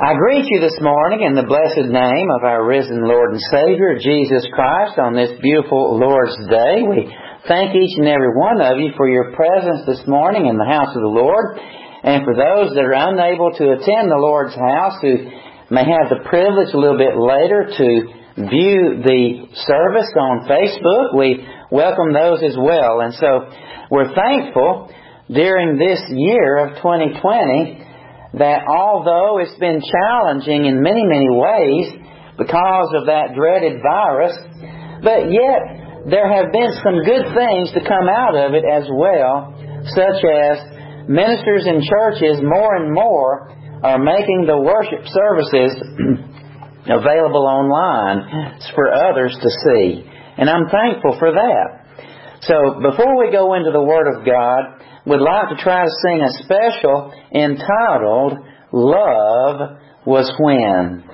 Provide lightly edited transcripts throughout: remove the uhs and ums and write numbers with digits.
I greet you this morning in the blessed name of our risen Lord and Savior, Jesus Christ, on this beautiful Lord's Day. We thank each and every one of you for your presence this morning in the house of the Lord. And for those that are unable to attend the Lord's house, who may have the privilege a little bit later to view the service on Facebook, we welcome those as well. And so we're thankful during this year of 2020 that although it's been challenging in many, many ways because of that dreaded virus, but yet there have been some good things to come out of it as well, such as ministers in churches more and more are making the worship services available online for others to see. And I'm thankful for that. So before we go into the Word of God, we'd like to try to sing a special entitled, Love Was When.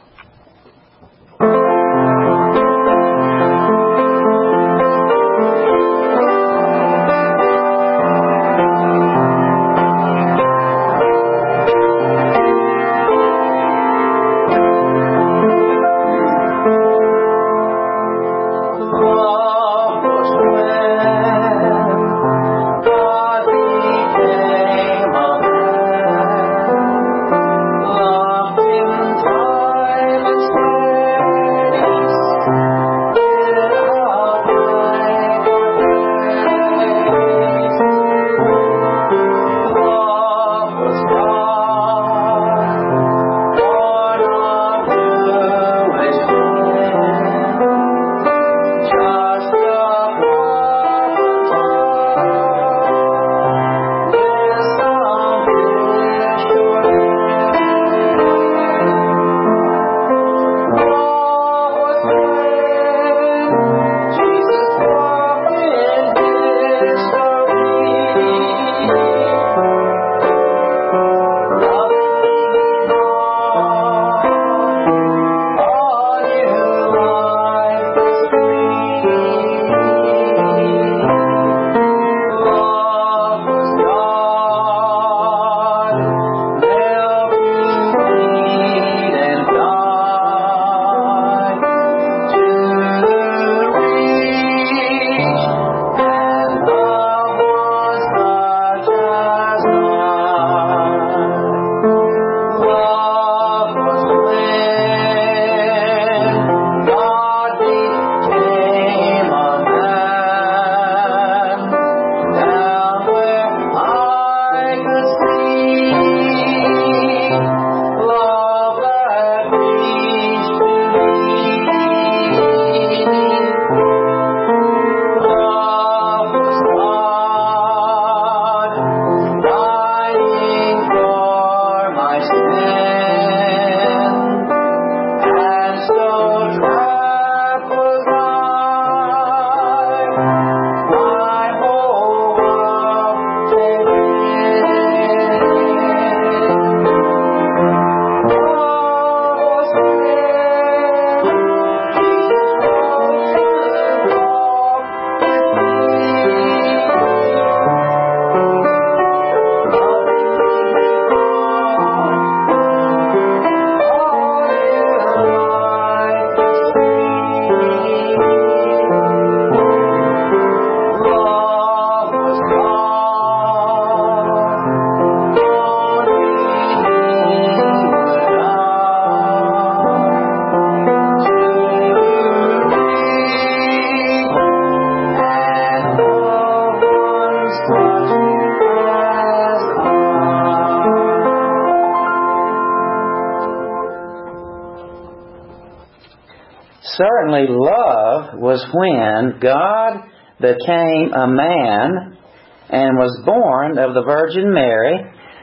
Certainly love was when God became a man and was born of the Virgin Mary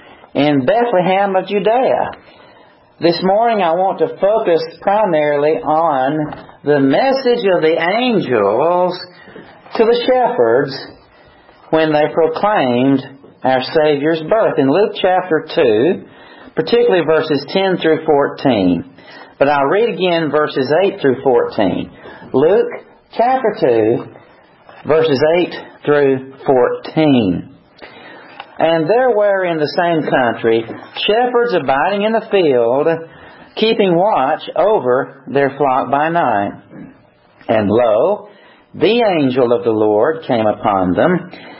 in Bethlehem of Judea. This morning I want to focus primarily on the message of the angels to the shepherds when they proclaimed our Savior's birth. In Luke chapter 2, particularly verses 10 through 14. But I'll read again verses 8 through 14. Luke chapter 2, verses 8 through 14. And there were in the same country shepherds abiding in the field, keeping watch over their flock by night. And lo, the angel of the Lord came upon them,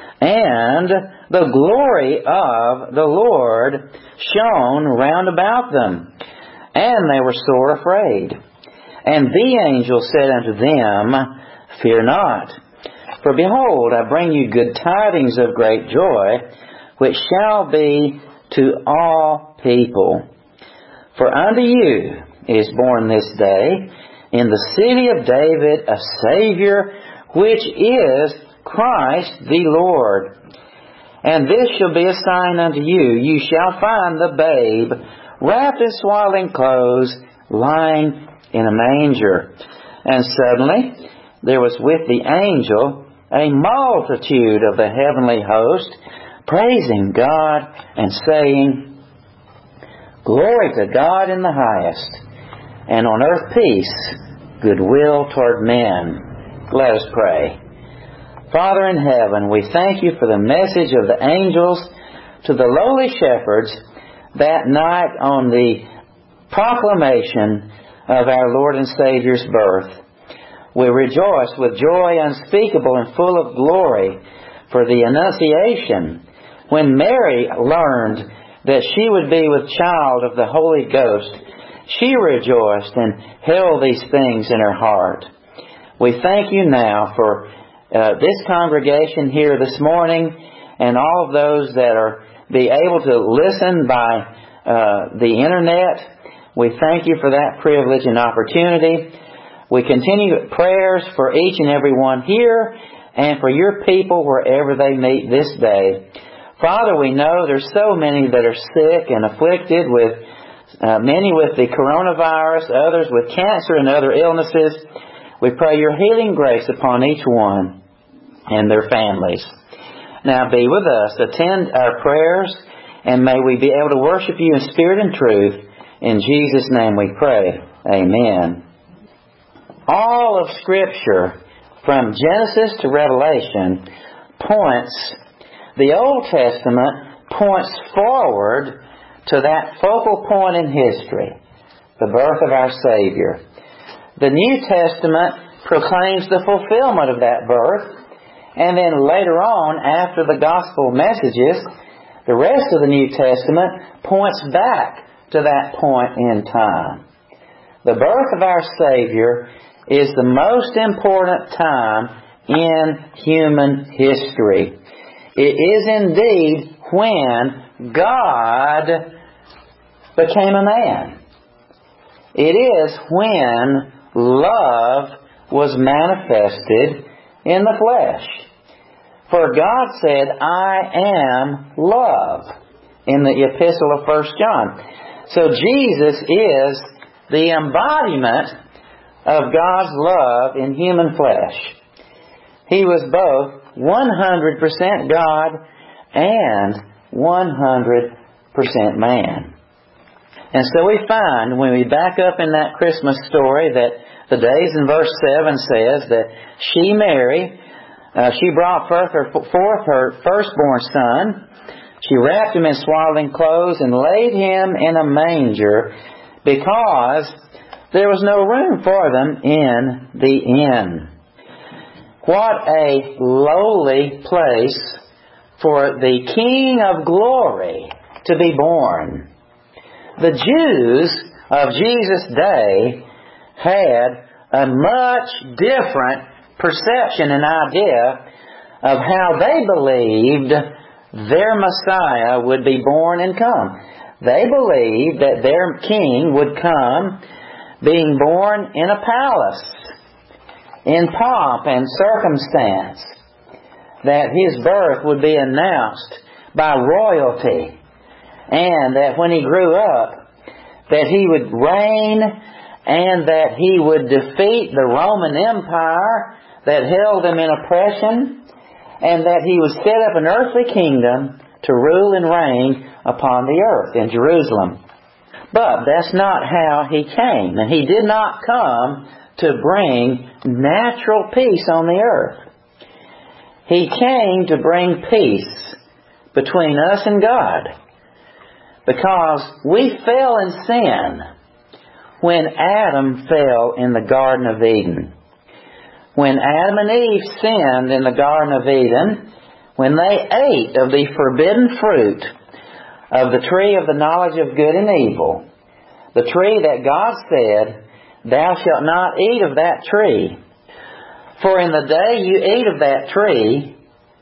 and the glory of the Lord shone round about them, and they were sore afraid. And the angel said unto them, Fear not, for behold, I bring you good tidings of great joy, which shall be to all people. For unto you is born this day in the city of David a Savior, which is Christ the Lord. And this shall be a sign unto you. You shall find the babe wrapped in swaddling clothes, lying in a manger. And suddenly there was with the angel a multitude of the heavenly host, praising God and saying, Glory to God in the highest, and on earth peace, goodwill toward men. Let us pray. Father in heaven, we thank you for the message of the angels to the lowly shepherds that night on the proclamation of our Lord and Savior's birth. We rejoice with joy unspeakable and full of glory for the Annunciation, when Mary learned that she would be with child of the Holy Ghost. She rejoiced and held these things in her heart. We thank you now for this congregation here this morning, and all of those that are be able to listen by the internet. We thank you for that privilege and opportunity. We continue prayers for each and every one here and for your people wherever they meet this day. Father, we know there's so many that are sick and afflicted, with many with the coronavirus, others with cancer and other illnesses. We pray your healing grace upon each one and their families. Now be with us, attend our prayers, and may we be able to worship you in spirit and truth. In Jesus' name we pray. Amen. All of Scripture, from Genesis to Revelation, the Old Testament points forward to that focal point in history, the birth of our Savior. The New Testament proclaims the fulfillment of that birth, and then later on, after the gospel messages, the rest of the New Testament points back to that point in time. The birth of our Savior is the most important time in human history. It is indeed when God became a man. It is when love was manifested in the flesh. For God said, I am love, in the epistle of 1 John. So Jesus is the embodiment of God's love in human flesh. He was both 100% God and 100% man. And so we find, when we back up in that Christmas story, that the days in verse 7 says that she, Mary, she brought forth her firstborn son. She wrapped him in swaddling clothes and laid him in a manger, because there was no room for them in the inn. What a lowly place for the King of glory to be born. The Jews of Jesus' day had a much different perception and idea of how they believed their Messiah would be born and come. They believed that their king would come being born in a palace, in pomp and circumstance, that his birth would be announced by royalty, and that when he grew up, that he would reign, and that he would defeat the Roman Empire that held them in oppression, and that he would set up an earthly kingdom to rule and reign upon the earth in Jerusalem. But that's not how he came. And he did not come to bring natural peace on the earth. He came to bring peace between us and God. Because we fell in sin when Adam fell in the Garden of Eden. When Adam and Eve sinned in the Garden of Eden, when they ate of the forbidden fruit of the tree of the knowledge of good and evil, the tree that God said, "Thou shalt not eat of that tree, for in the day you eat of that tree,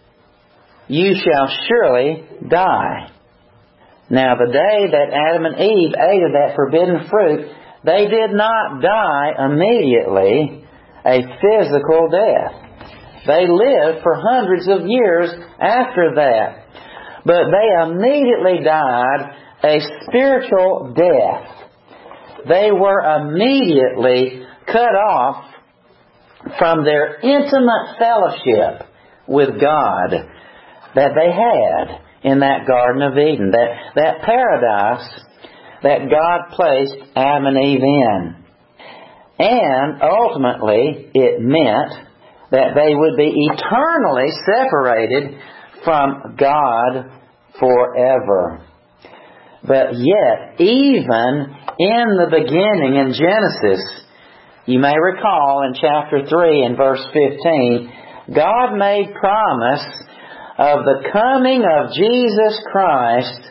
you shall surely die." Now, the day that Adam and Eve ate of that forbidden fruit, they did not die immediately a physical death. They lived for hundreds of years after that. But they immediately died a spiritual death. They were immediately cut off from their intimate fellowship with God that they had in that Garden of Eden, that paradise that God placed Adam and Eve in. And ultimately, it meant that they would be eternally separated from God forever. But yet, even in the beginning in Genesis, you may recall in chapter 3 and verse 15, God made promise of the coming of Jesus Christ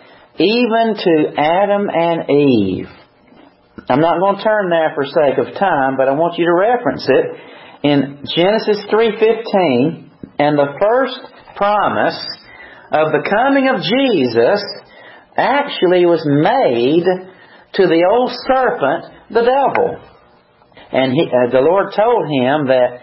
even to Adam and Eve. I'm not going to turn there for sake of time, but I want you to reference it in Genesis 3:15, and the first promise of the coming of Jesus actually was made to the old serpent, the devil. And the Lord told him that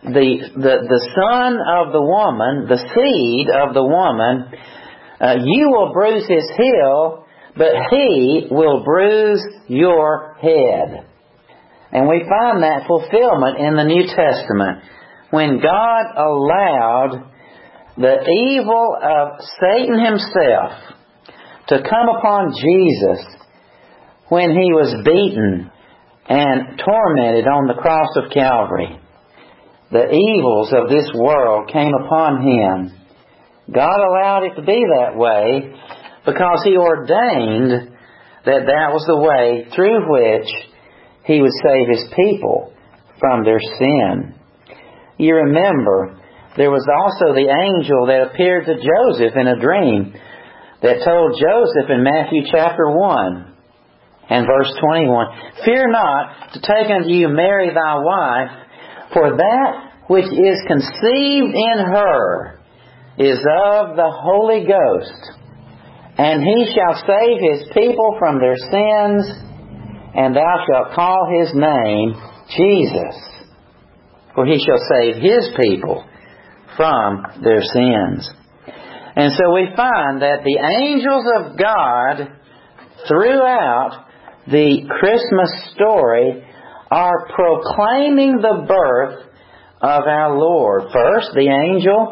the son of the woman, the seed of the woman, you will bruise his heel, but he will bruise your head. And we find that fulfillment in the New Testament when God allowed the evil of Satan himself to come upon Jesus when he was beaten and tormented on the cross of Calvary. The evils of this world came upon him. God allowed it to be that way because he ordained that that was the way through which he would save his people from their sin. You remember, there was also the angel that appeared to Joseph in a dream that told Joseph in Matthew chapter 1 and verse 21, "Fear not to take unto you Mary thy wife, for that which is conceived in her is of the Holy Ghost. And he shall save his people from their sins, and thou shalt call his name Jesus. For he shall save his people from their sins." And so we find that the angels of God throughout the Christmas story are proclaiming the birth of our Lord. First, the angel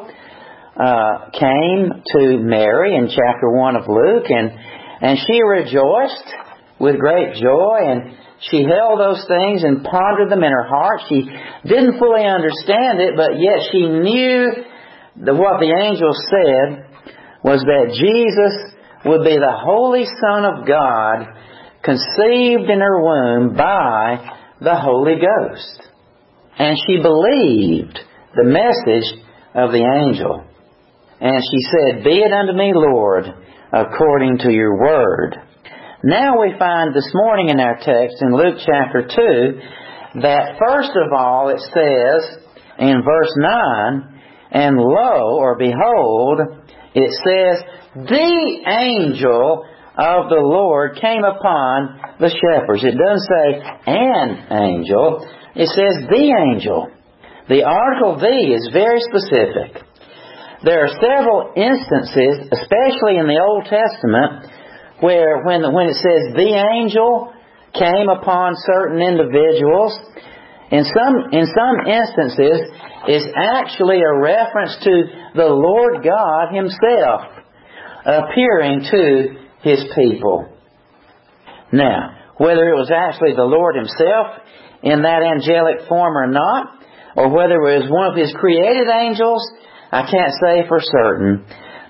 came to Mary in chapter 1 of Luke, and she rejoiced with great joy, and she held those things and pondered them in her heart. She didn't fully understand it, but yet she knew that what the angel said was that Jesus would be the Holy Son of God, conceived in her womb by the Holy Ghost. And she believed the message of the angel. And she said, "Be it unto me, Lord, according to your word." Now we find this morning in our text in Luke chapter 2 that first of all it says in verse 9, "And lo," or behold, it says, "The angel of the Lord came upon the shepherds." It doesn't say an angel. It says the angel. The article "the" is very specific. There are several instances, especially in the Old Testament, where when it says the angel came upon certain individuals, in some instances is actually a reference to the Lord God Himself appearing to His people. Now, whether it was actually the Lord Himself in that angelic form or not, or whether it was one of His created angels, I can't say for certain.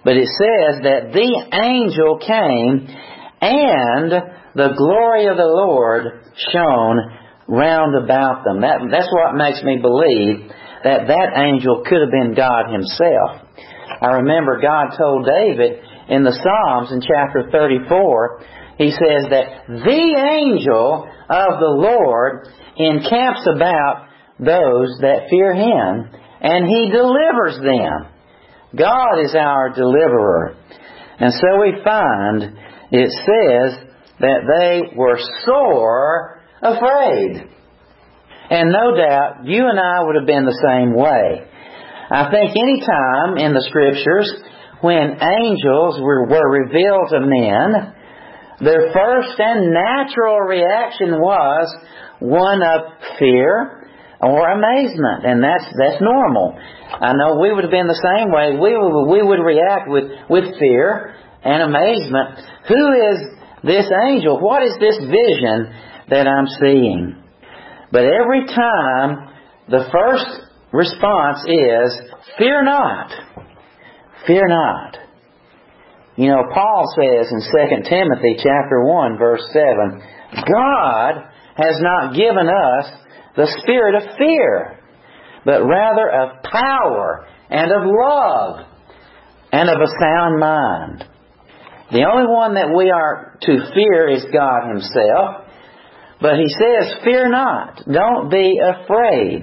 But it says that the angel came and the glory of the Lord shone round about them. That's what makes me believe that angel could have been God Himself. I remember God told David in the Psalms in chapter 34, He says that the angel of the Lord encamps about those that fear Him, and He delivers them. God is our deliverer. And so we find it says that they were sore afraid. And no doubt you and I would have been the same way. I think any time in the Scriptures when angels were revealed to men, their first and natural reaction was one of fear or amazement. And that's normal. I know we would have been the same way. We would react with fear and amazement. Who is this angel? What is this vision that I'm seeing? But every time the first response is, fear not. Fear not. You know, Paul says in 2 Timothy chapter 1 verse 7, God has not given us the spirit of fear, but rather of power and of love and of a sound mind. The only one that we are to fear is God Himself. But He says, fear not. Don't be afraid.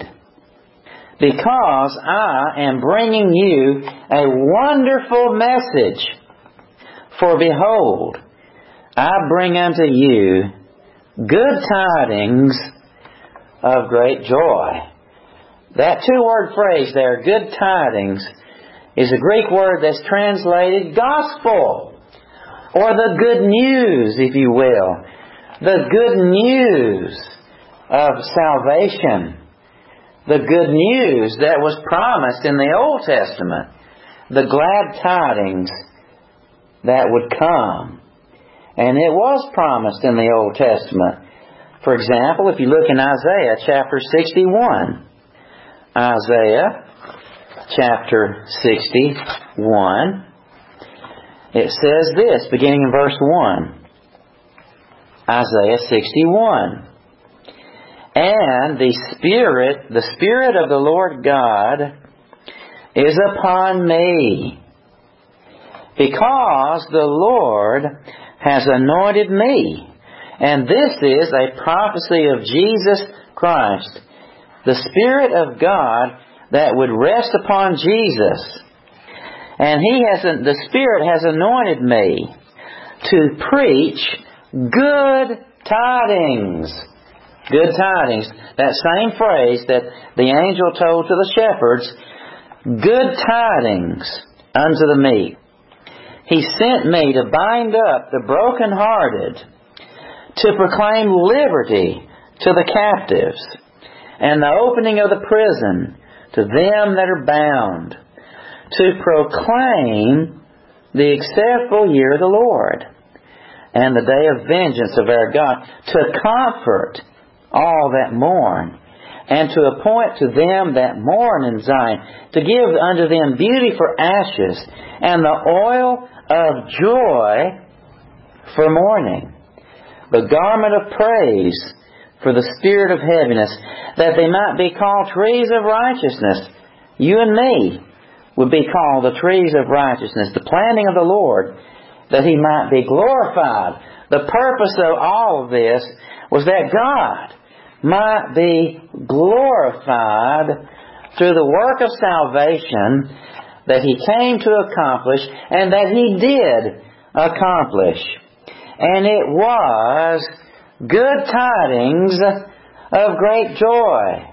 Because I am bringing you a wonderful message. For behold, I bring unto you good tidings of great joy. That two-word phrase there, good tidings, is a Greek word that's translated gospel, or the good news, if you will. The good news of salvation. The good news that was promised in the Old Testament. The glad tidings that would come. And it was promised in the Old Testament. For example, if you look in Isaiah chapter 61. Isaiah chapter 61. It says this, beginning in verse 1. Isaiah 61. And the Spirit of the Lord God is upon me, because the Lord has anointed me. And this is a prophecy of Jesus Christ, the Spirit of God that would rest upon Jesus. And the Spirit has anointed me to preach good tidings. Good tidings. That same phrase that the angel told to the shepherds. Good tidings unto the meek. He sent me to bind up the brokenhearted, to proclaim liberty to the captives, and the opening of the prison to them that are bound, to proclaim the acceptable year of the Lord, and the day of vengeance of our God, to comfort all that mourn, and to appoint to them that mourn in Zion, to give unto them beauty for ashes, and the oil of joy for mourning, the garment of praise for the spirit of heaviness, that they might be called trees of righteousness. You and me would be called the trees of righteousness, the planting of the Lord, that He might be glorified. The purpose of all of this was that God might be glorified through the work of salvation that He came to accomplish and that He did accomplish. And it was good tidings of great joy.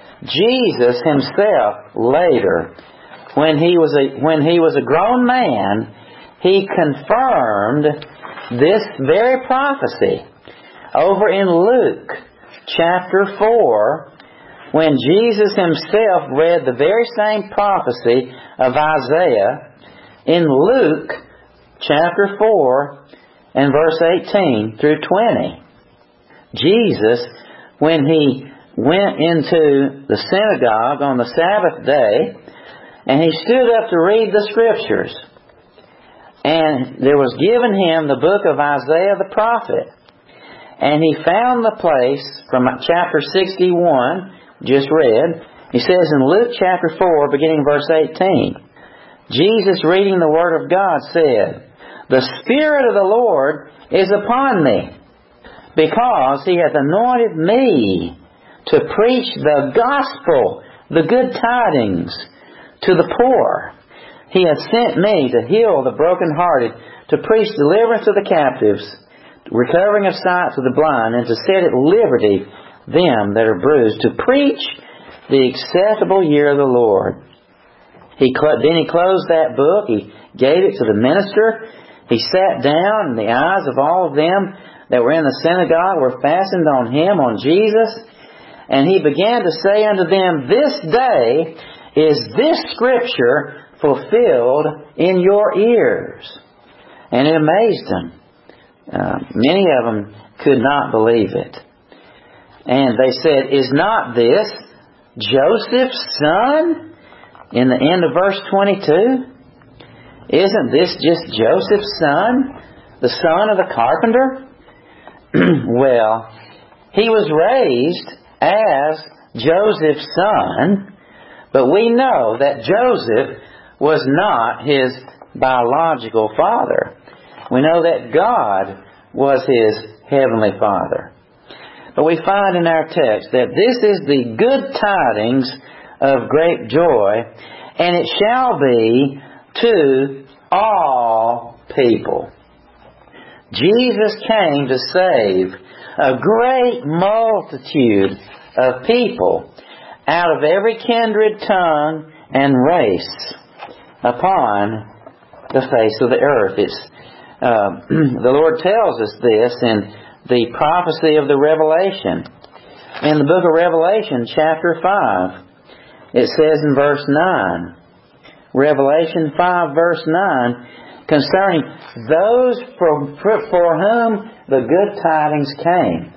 Jesus Himself later, when he was a grown man, He confirmed this very prophecy over in Luke chapter 4, when Jesus Himself read the very same prophecy of Isaiah in Luke chapter 4 and verse 18 through 20. Jesus, when He went into the synagogue on the Sabbath day, and He stood up to read the Scriptures, And there was given him the book of Isaiah the prophet. And he found the place from chapter 61, just read. He says in Luke chapter 4, beginning verse 18, Jesus, reading the Word of God, said, "The Spirit of the Lord is upon me, because He hath anointed me to preach the gospel, the good tidings, to the poor. He hath sent me to heal the brokenhearted, to preach deliverance to the captives, recovering of sight to the blind, and to set at liberty them that are bruised, to preach the acceptable year of the Lord." Then he closed that book. He gave it to the minister. He sat down, and the eyes of all of them that were in the synagogue were fastened on him, on Jesus. And he began to say unto them, "This day is this scripture fulfilled in your ears." And it amazed them. Many of them could not believe it. And they said, "Is not this Joseph's son?" In the end of verse 22. Isn't this just Joseph's son? The son of the carpenter? Well, he was raised as Joseph's son, but we know that Joseph was not his biological father. We know that God was his heavenly Father. But we find in our text that this is the good tidings of great joy, and it shall be to all people. Jesus came to save a great multitude of people out of every kindred, tongue, and race upon the face of the earth. The Lord tells us this in the prophecy of the Revelation. In the book of Revelation, chapter 5, it says in verse 9, Revelation 5, verse 9, concerning those for whom the good tidings came.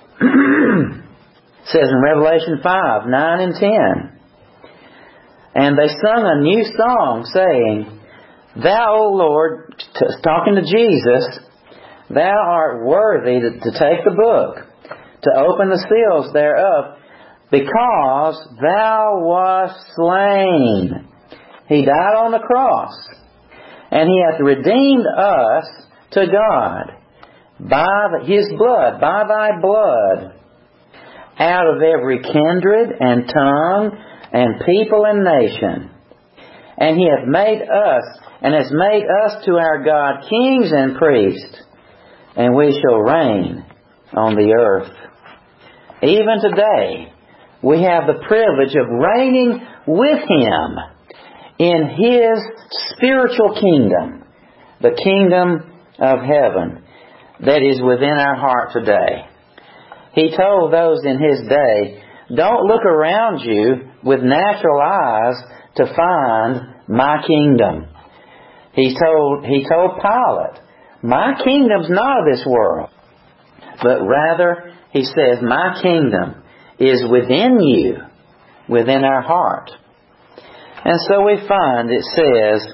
It says in Revelation 5, 9 and 10, "And they sung a new song, saying, Thou, O Lord," talking to Jesus, "Thou art worthy to take the book, to open the seals thereof, because Thou wast slain." He died on the cross, and He hath redeemed us to God by His blood, by Thy blood, out of every kindred and tongue and people and nation. And He hath made us, and has made us to our God kings and priests, and we shall reign on the earth. Even today, we have the privilege of reigning with Him in His spiritual kingdom, the kingdom of heaven that is within our heart today. He told those in His day, "Don't look around you with natural eyes to find my kingdom." He told Pilate, "My kingdom's not of this world." But rather, He says, "My kingdom is within you," within our heart. And so we find it says,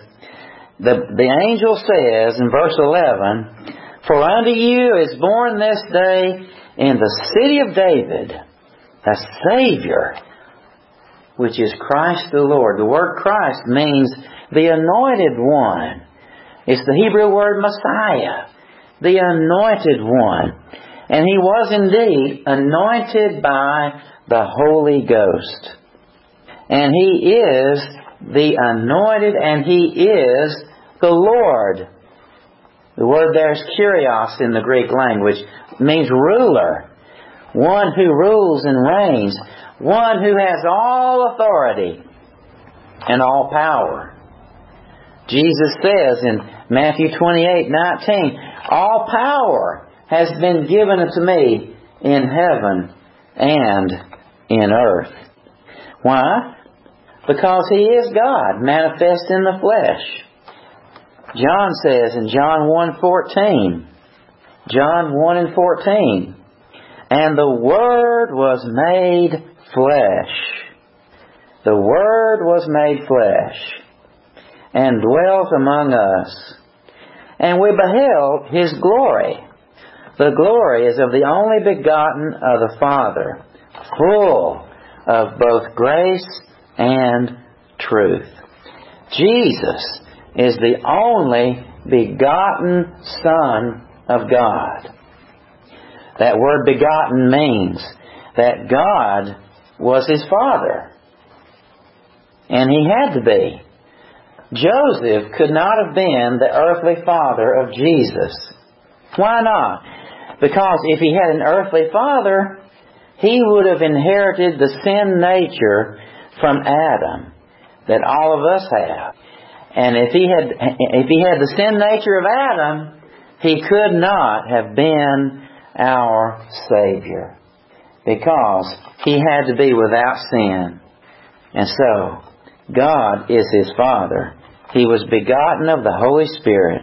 the angel says in verse 11, "For unto you is born this day in the city of David a Savior, which is Christ the Lord." The word Christ means the anointed one. It's the Hebrew word Messiah, the anointed one. And He was indeed anointed by the Holy Ghost. And He is the anointed, and He is the Lord. The word there is kurios in the Greek language. It means ruler. One who rules and reigns. One who has all authority and all power. Jesus says in Matthew 28:19, "All power has been given unto me in heaven and in earth." Why? Because He is God, manifest in the flesh. John says in John 1:14, John 1:14, "And the Word was made flesh." The Word was made flesh, and dwelt among us. and we beheld His glory. The glory is of the only begotten of the Father, full of both grace and truth. Jesus is the only begotten Son of God. That word begotten means that God was His Father. And He had to be. Joseph could not have been the earthly father of Jesus. Why not? Because if he had an earthly father, he would have inherited the sin nature from Adam that all of us have. And if he had the sin nature of Adam, he could not have been our Savior, because he had to be without sin. And so, God is His Father. He was begotten of the Holy Spirit.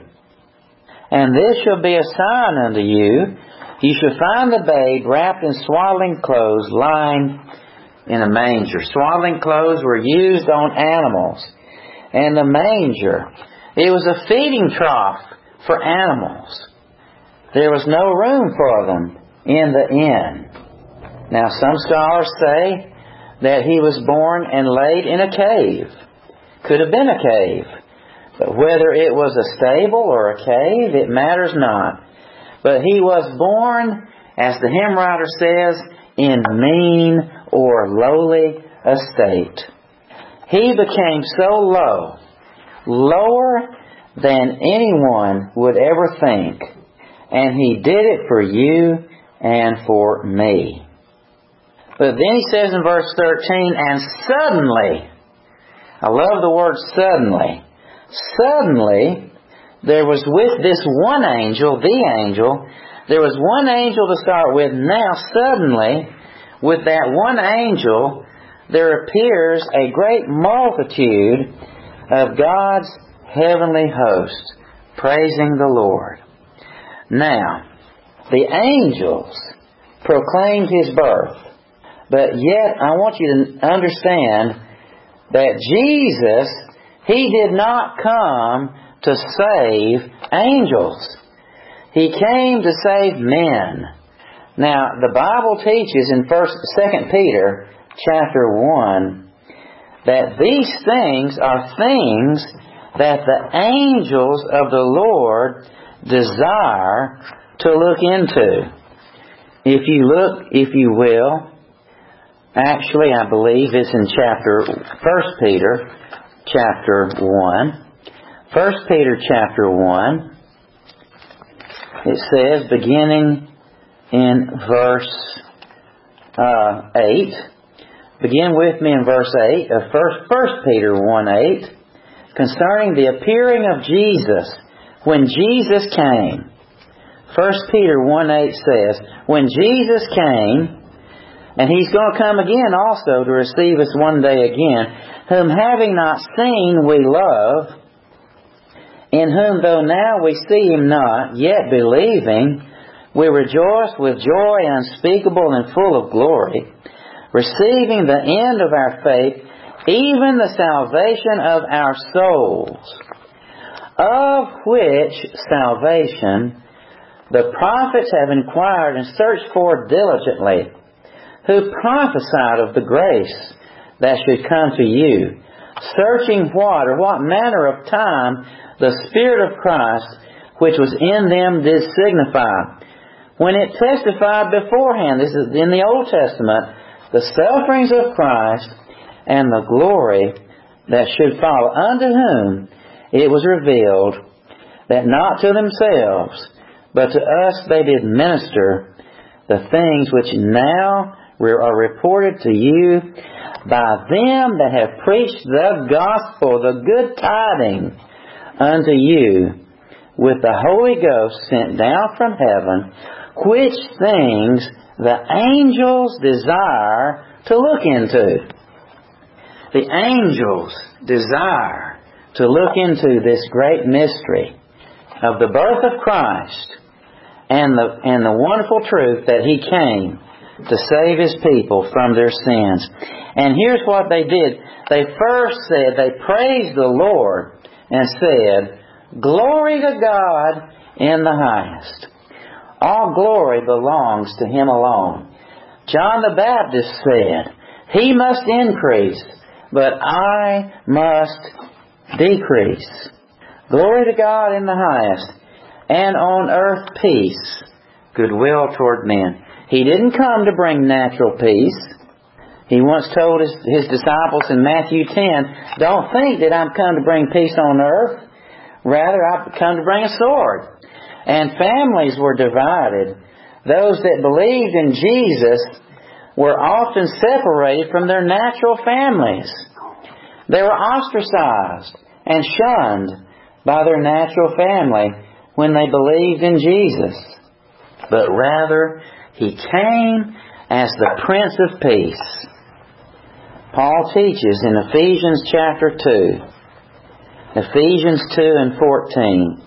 And this shall be a sign unto you. You shall find the babe wrapped in swaddling clothes, lying in a manger. Swaddling clothes were used on animals. And the manger, it was a feeding trough for animals. There was no room for them in the inn. Now, some scholars say that He was born and laid in a cave. Could have been a cave. But whether it was a stable or a cave, it matters not. But He was born, as the hymn writer says, in mean or lowly estate. He became so low, lower than anyone would ever think. And He did it for you and for me. But then He says in verse 13, and suddenly, I love the word suddenly. Suddenly, there was with this one angel, there was one angel to start with. Now, suddenly, with that one angel, there appears a great multitude of God's heavenly host, praising the Lord. Now, the angels proclaimed His birth. But yet, I want you to understand that Jesus, He did not come to save angels. He came to save men. Now, the Bible teaches in 2 Peter chapter 1 that these things are things that the angels of the Lord desire to look into. If you will, actually, I believe it's in 1 Peter chapter 1. 1 Peter chapter 1, it says, beginning in verse 8. Begin with me in verse 8 of 1 Peter 1:8, concerning the appearing of Jesus, when Jesus came. 1 Peter 1:8 says, when Jesus came, and He's going to come again also to receive us one day again, whom having not seen we love, in whom though now we see Him not, yet believing, we rejoice with joy unspeakable and full of glory, receiving the end of our faith, even the salvation of our souls, of which salvation the prophets have inquired and searched for diligently, who prophesied of the grace that should come to you, searching what manner of time the Spirit of Christ, which was in them, did signify, when it testified beforehand, this is in the Old Testament, the sufferings of Christ and the glory that should follow, unto whom it was revealed that not to themselves, but to us they did minister the things which now are reported to you by them that have preached the gospel, the good tidings unto you, with the Holy Ghost sent down from heaven, which things the angels desire to look into. The angels desire to look into this great mystery of the birth of Christ and the wonderful truth that He came to save His people from their sins. And here's what they did. They first said, they praised the Lord and said, Glory to God in the highest. All glory belongs to Him alone. John the Baptist said, He must increase, but I must decrease. Glory to God in the highest, and on earth peace, goodwill toward men. He didn't come to bring natural peace. He once told His disciples in Matthew 10, don't think that I'm come to bring peace on earth. Rather, I've come to bring a sword. And families were divided. Those that believed in Jesus were often separated from their natural families. They were ostracized and shunned by their natural family when they believed in Jesus. But rather, He came as the Prince of Peace. Paul teaches in Ephesians chapter 2, Ephesians 2 and 14,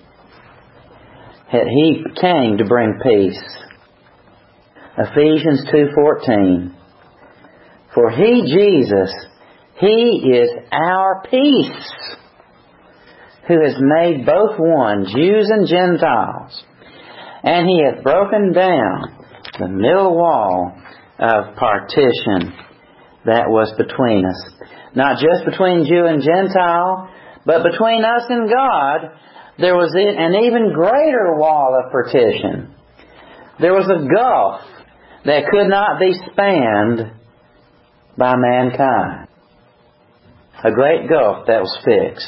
that He came to bring peace. Ephesians 2:14, for He, Jesus, He is our peace, who has made both one, Jews and Gentiles, and He hath broken down the middle wall of partition that was between us. Not just between Jew and Gentile, but between us and God, there was an even greater wall of partition. There was a gulf that could not be spanned by mankind. A great gulf that was fixed.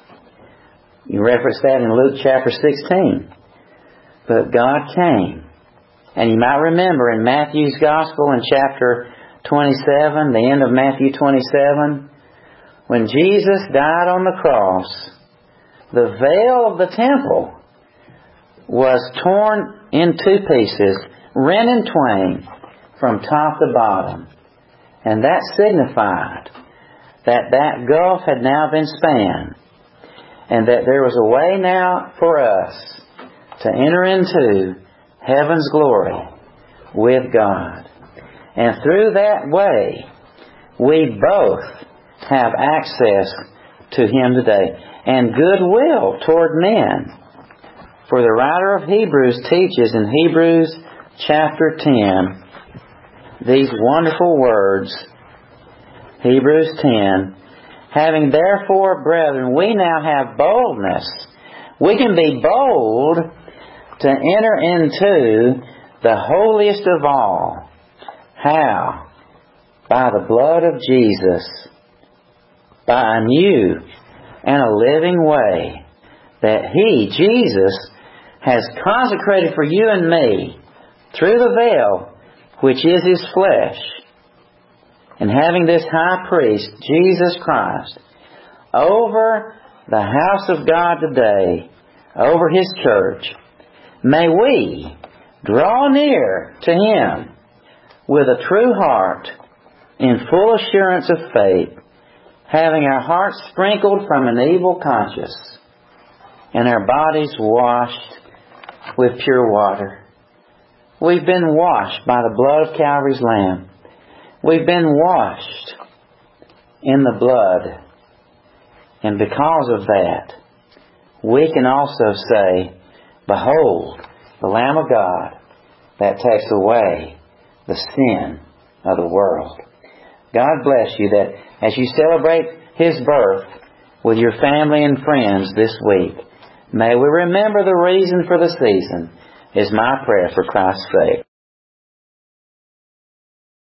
You reference that in Luke chapter 16. But God came. And you might remember in Matthew's Gospel in chapter 27, the end of Matthew 27, when Jesus died on the cross, the veil of the temple was torn in two pieces, rent in twain from top to bottom. And that signified that gulf had now been spanned, and that there was a way now for us to enter into heaven's glory with God. And through that way, we both have access to Him today, and goodwill toward men. For the writer of Hebrews teaches in Hebrews chapter 10 these wonderful words. Hebrews 10, having therefore, brethren, we now have boldness. We can be bold to enter into the holiest of all. How? By the blood of Jesus. By a new and a living way that He, Jesus, has consecrated for you and me through the veil which is His flesh. And having this high priest, Jesus Christ, over the house of God today, over His church, may we draw near to Him with a true heart, in full assurance of faith, having our hearts sprinkled from an evil conscience, and our bodies washed with pure water. We've been washed by the blood of Calvary's Lamb. We've been washed in the blood. And because of that, we can also say, behold, the Lamb of God that takes away the sin of the world. God bless you that as you celebrate His birth with your family and friends this week, may we remember the reason for the season is my prayer for Christ's sake.